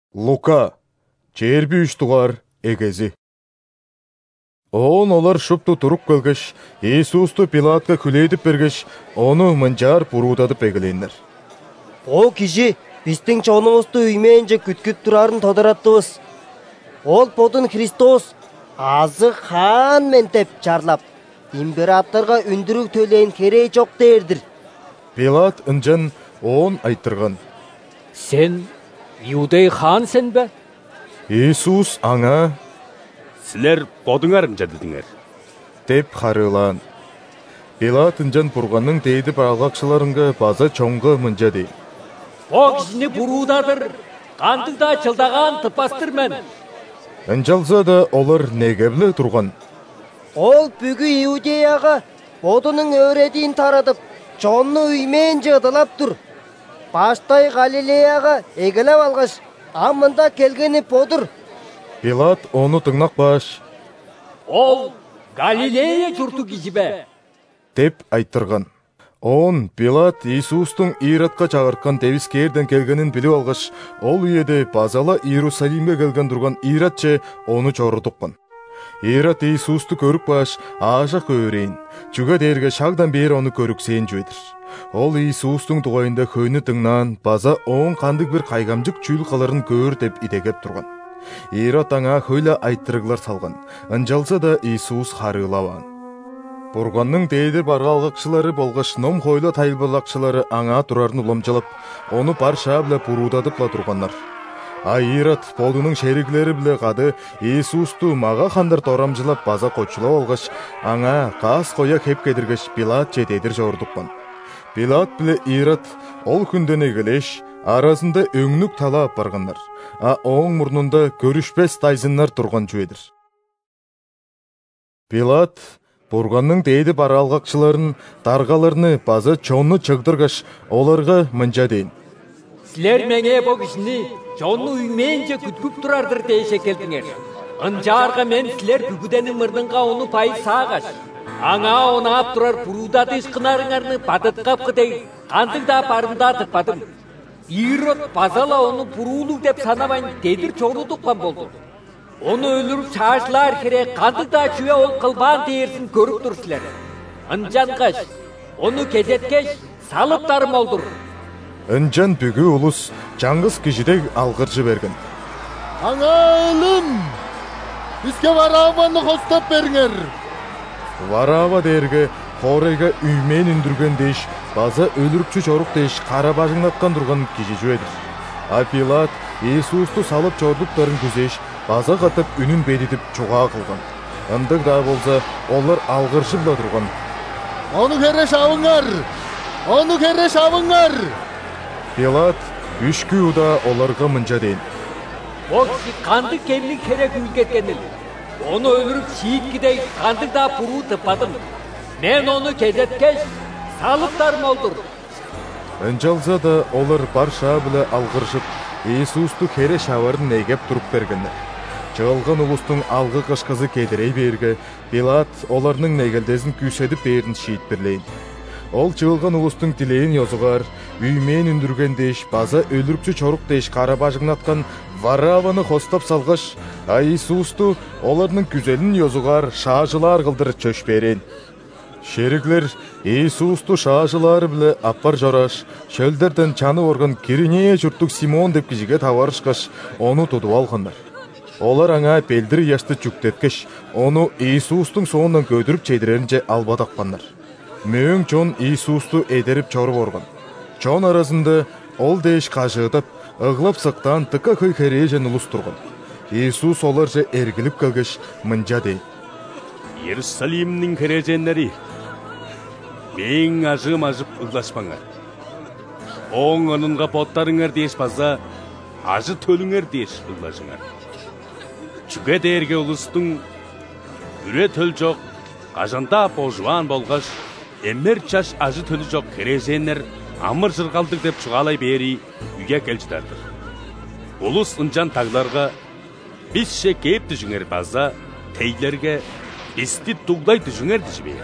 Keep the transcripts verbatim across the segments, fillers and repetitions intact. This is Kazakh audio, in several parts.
Лука, жерби үч тугар эгези. Он олар шупту туруп келгеш, Иисусту Пилатка күлейдип бергеш, ону мынжаар буруутатып эгелейнер. О киши биздин чонубузду үймейинже күткүп турарын тодораттыбыз. Ол бодун Христос азы хан мен деп чарлап, императорга үндүрүк төлөйн кереги жок дээрдир. Пилат ынжан оон айттырган. Сен Иудей хан сен бе? Иисус аңа: Силер бодуңар ынжа дедиңер деп харыылаан. Пилат ынжан бурганның дейди баралгакчыларынга база чоңго мынжа дейин. О кишини буруудадыр, кандыгда чылдаган тыпастыр мен. Ынжалса да олар неге биле турган? Ол бүгү Иудеяга бодунун өредин таратып, чонну үймейинже ыдылап тур. Баштай Галилеяга эгелеп алгаш, амында келгени бодур. Пилат ону тыңнак баш. Ол Галилея журту киши бе? деп айттырган. Он Пилат Иисустун Иродко чагырткан Тебискээрден келгенин билип алгаш, ол үйеде базала Иерусалимге келген турган Иродче ону чорутуккан. Ирод Иисусту көрүп баш, аажа көөрейин, чүгө дээрге шагдан бери ону көрүксейин жойдыр. Ол Иисустун тугайында хөнү тыңнан, база оң кандык бир кайгамжык чүйл каларын көөр деп идегеп турган. Ирод аңа хөйлө айттырыглар салган, ынжалса да Иисус харыылабан. Бурганның дейди баргалгакчылары болгош ном хойло тайылбалакчылары аңа турарын уламжалап, ону барша биле буруутатыпла турганнар. А Ирод бодунун шериклери биле кады Иисусту мага хандар торамжылап база кочулап алгаш, аңа каас коя кеп кедиргеш Пилат же дедир жордуккан. Пилат биле Ирод ол күндөн эгелеш арасында өңнүк талаап баргандар, а оң мурнунда көрүшпес тайзыннар турган жүйедир. Пилат бурганның дейди баралгакчыларын, таргаларны база чонну чыгдыргаш, оларга мынжа дейин. Силер меңе бу кишини чонну үймейинже күткүп турардыр дейше келдиңер. Ынжаарга мен силер бүгүденин мырдыңга ону пай саагаш, аңа онаап турар бурууда ишкынарыңарны бадыткапкы дей, кандыгда барымда тыкпадым. Ирод базала ону буруулук деп санабайн дедир чорудуккан болду. Onu өлүрүп чаашылар керек, кандыгда чүбө ол кылбаан дээрсин көрүп турсулар. Ынжангаш, ону кезеткеш, салып дармолдур. Ынжан бүгү улус жаңгыз кишидей алгыржы берген. Аңа өлүм! Бизге Вараваны хостап бериңер. Варава дээрге хорейге үймейин үндүргөн дейиш, база өлүрүкчү чорук дейиш кара бажыңнаткан турган киши жүйедир. А Пилат Иисусту салып чордуктарын күзеш, база катып үнүн беритип чугаа кылган. Ындык да болса, олар алгыршып да турган. Ону кере шабыңар! Ону кере шабыңар! Пилат үшкү уда оларга мынжа дейин. О киши кандык кемдик керек үлгеткенил. Ону өлүрүп шийиткидей кандыгда буруу тыппадым. Мен ону кезеткеш, салып дармолдур. Ынжалса да олар барша биле алгыршып, Иисусту кере шабарын негеп туруп бергенler. Чыгылган улустун алгы кышкызы кедирей берге, Пилат оларның негелдесин күйсетип берин шиит бирлейин. Ол чыгылган улустун тилейин йозугар, үймейин үндүрген дейиш, база өлүрүкчү чорук дейиш кара бажыңнаткан Вараваны хостап салгаш, а Иисусту оларның күзелин йозугар, шаажылар кылдыр чөш берин. Шериклер Иисусту шаажылары биле аппар жораш, шөлдерден чаны орган Киринея журттук Симон деп кишиге табарышкаш, ону тутуп алгандар. Олар аңа белдир яшты жүктеткеш, ону Иисустун соондан көдүрүп чейдиреринче албатаккандар. Мөөң чон Иисусту эдерип чорып орган. Чон арасында ол дейиш кажыдап, ыглап сыктан тыка кый кережен улус турган. Иисус оларча эргилип келгеш, мынжа дейин. Иерусалимдин кереженleri, мең ажым ажып ыглашпаңар. Оң онунга боттарыңар дейиш база, ажы төлүңөр дейиш ыглашыңар. Чүгө дээрге улустун үрө төл жок, кажанда божуан болгаш, эмер чаш ажы төлү жок кереженler амыр жыргалдык деп чугалай бери үйгө келчидардыр. Улус ынжан тагларга, бизше кеп түшүңөр база, тейлерге бизди тугдай түшүңөр дишбей.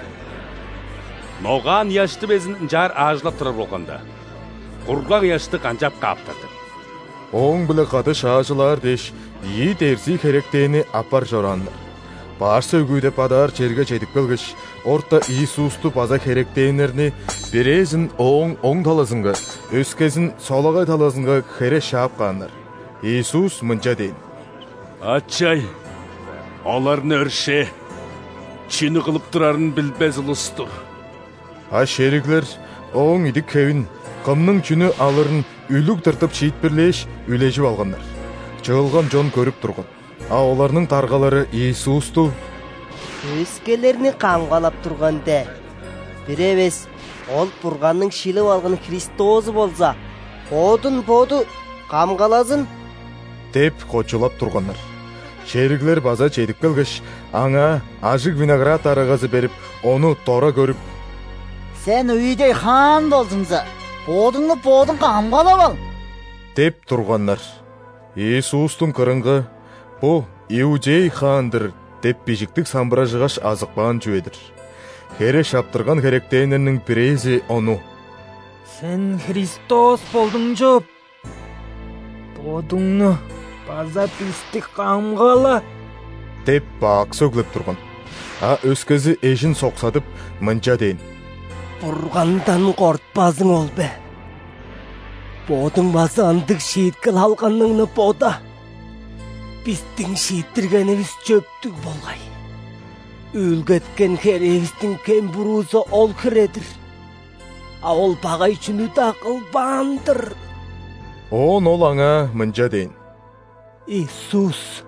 Ноған яшты безин жар ажылап тұрар болғанда, құрғақ яшты қанжап қаптырды. оң біле қады шаажылар деш, ии дерси керектейіні апар жоранлар. Барсы өгүйдеп адар жерге жетіп келгіш, орта Иисусту база керектейінерні березін оң оң талазынға, өскезін солағай талазынға кере шаап қанлар. Иисус мынча дейін: Атчай, оларны өрше, чүні қылып тұрарын білбез ұлыстыр. А шериглер оң идік кевін, қымның чүні алырын үлік тыртып шиит бірлеш үлежіп алғандар. Чығылған жон көріп тұрған. А оларның тарғалары Иисусту Өскелеріні қамғалап тұрғанды. Біревес, ол бұрғанның шиліп алғын Христозы болса, бодын боду қамғалазын деп қочылап тұрғандар. Шериглер база жетіп келгіш, аңа ажық виноград арығазы беріп, оны тора көріп: Сен үйдей хан болсыңза, бодыңны бодың қамғалап ал деп тұрғандар. Иисустың қырыңғы: Бұ Иудей хандыр деп бежіктік самбыражығаш азықпаған жүйедір. Кере шаптырған керектейнерінің бірezi оны: Сен Христос болдың жоп. Бодыңны база пистік қамғала деп бақ сөглеп тұрған. А өскізі ежін соқсадып мынча дейін: Бұрғандан қортпазың ол бе. Бодың басы андық шейткіл алғаныңны бода. Біздің шейттіргеніміз чөптік болғай. Өлгеткен керевістің кен бұрузы ол кіредір. А ол бағай чүні дақыл бандыр. Он ол аңа мынча дейін: Иисус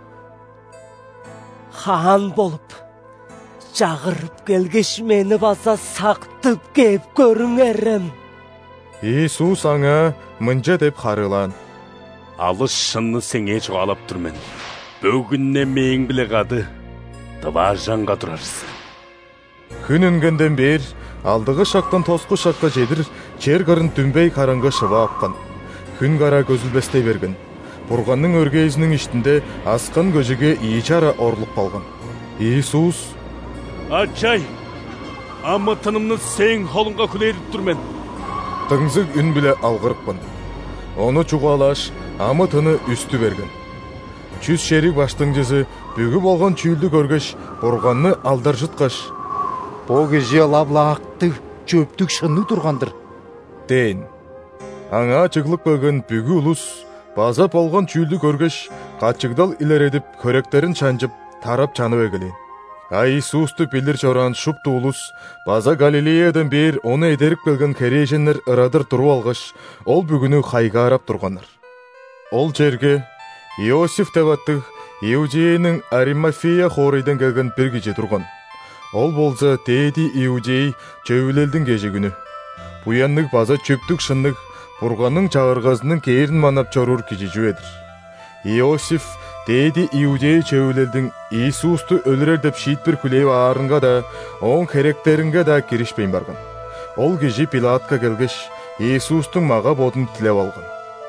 хан болып, жағырып келгеш мені баса сақтып кеп көріңерім. Иисус аңа мынча деп қарылан: Алыс шынны сеңе жоғалап тұрмен. Бөгінне мейін біле қады, дыва жанға тұрарсы. Күн үнгенден бер, алдығы шақтан тосқы шаққа жедір, жер қарын түнбей қараңғы шыва апқан. Күн қара көзілбесте берген. Бұрғанның өргейізінің іштінде асқан көжіге иечара орлық балған. Иисус: Атчай, амы тынымны сең холынға күлейріп тұрмен. Тыңзық үн біле алғырықпын. Оны чуғалаш, амы тыны үсті берген. Чүз шерик баштың жызы бүгі болған чүйлді көргеш, бұрғанны алдар жытқаш: Бұ кеже лаблақты чөптік шынны тұрғандыр дейін. Аңа чығылып бөлген бүгі ұлыс база болған чүйлді көргеш, қатчығдал илередіп, көректерін шанжып, тарап чанып егілен. А Иисусты білдір чоран шупты ұлыс база Галилеядан бер оны едеріп келген кереженлер ырадыр тұру алғаш, ол бүгіні қайға арап тұрғандар. Ол жерге Иосиф тәваттық Иудейінің Аримафея хорейден келген бір кеже тұрған. Ол болса тейді Иудей чөйлелдің кеже күні. Бұянлық база чөптік шынлық бұрғанның чағырғазының кейірін манап чорур кеже жүйедір. Иосиф тейді Иудей чөйлелдің Иисусты өлірер деп шиит бір күлейіп арынға да, оң керектерінге да керішпейін барған. Ол кеже Пилатқа келгеш, Иисустың маға бодын тілеп алған.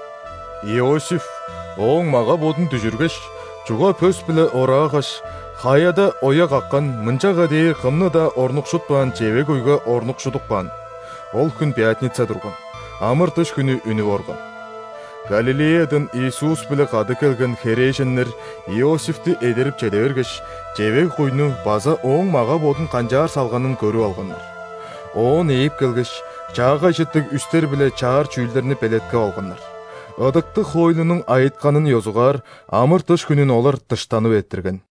Иосиф оң маға бодын түжіргеш, чуға пөс білі орағаш, қаяда оя қаққан мынчаға дейір қымны да орнық шутпан, жевек ойға орнық шутықпан. Ол күн пятница тұрған, амыр түш күні үні орған. Галилеядан Иисус білі қады келген хереженлер Иосифті едеріп чедевергеш, жевек қойны база оң маға бодын қанжар салғанын көру алғандар. Оң ейіп келгеш, чаға жеттік үстер біле чағар чүйлдеріні белетке алғандар. Ыдықты хойлының айытқанын йозуғар, амыр түш күнін олар тыштанып еттірген.